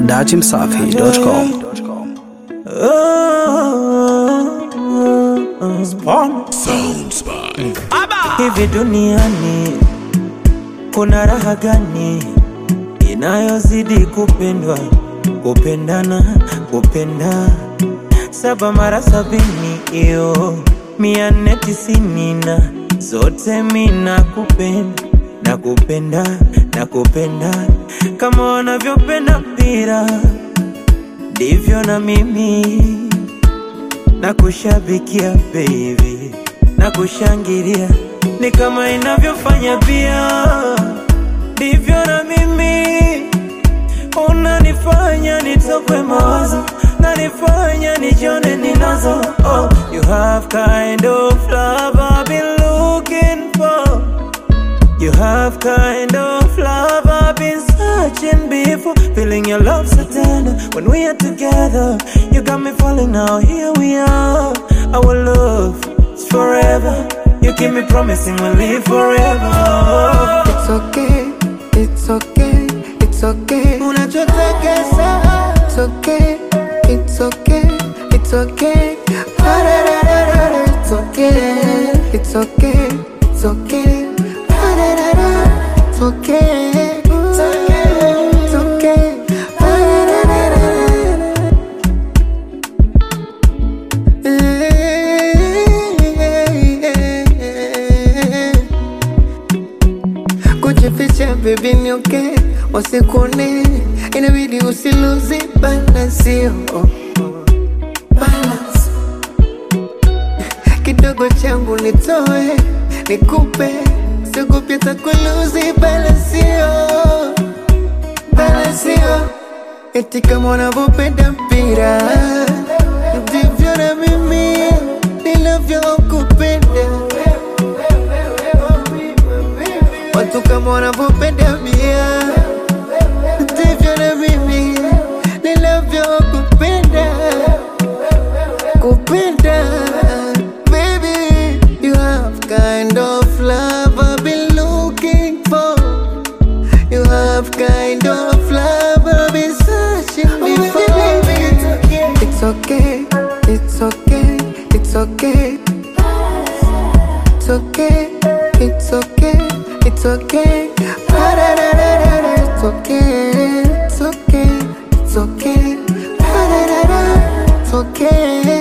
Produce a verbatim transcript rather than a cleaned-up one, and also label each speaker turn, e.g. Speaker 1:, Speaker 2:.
Speaker 1: datimsafi dot com.
Speaker 2: Hivi duniani kuna raha gani inayozidi kupendwa, kupendana, kupenda saba mara sabini iyo mia nne tisini na zote mina kupenda na kupenda na kupenda kama wanavyopenda mpira, ndivyo na mimi na kushabikia baby na kushangilia, ni kama inavyofanya pia, ndivyo na mimi unanifanya nitokwe mawazo, nanifanya nijone ninazo. Oh, you have kind of love I've been looking for. You have kind of love I've been searching before. Feeling your love so tender when we are together. You got me falling now, here we are. Our love is forever. You keep me promising we'll live forever.
Speaker 3: It's okay, it's okay, it's okay. Unachotekesa. It's okay, it's okay, it's okay. It's okay, it's okay, it's okay. It's okay, it's okay, it's okay. Kujificha baby ni okay, wasikone inabidi usiluzi balance, oh, balance. Kidogo changu nitoe nikupe, sikupi takuluzi balance, oh, balance. Eti kama unavyopenda mpira, ndivyo na mimi ninavyokupenda. Watu kama wanavyopenda mia, ndivyo na mimi ninavyokupenda, kupenda. Baby, you have kind of love I've been looking for. You have kind of love I've been searching before. It's okay, it's okay, it's okay. It's okay, it's okay, it's okay. It's okay, it's okay, it's okay. It's okay.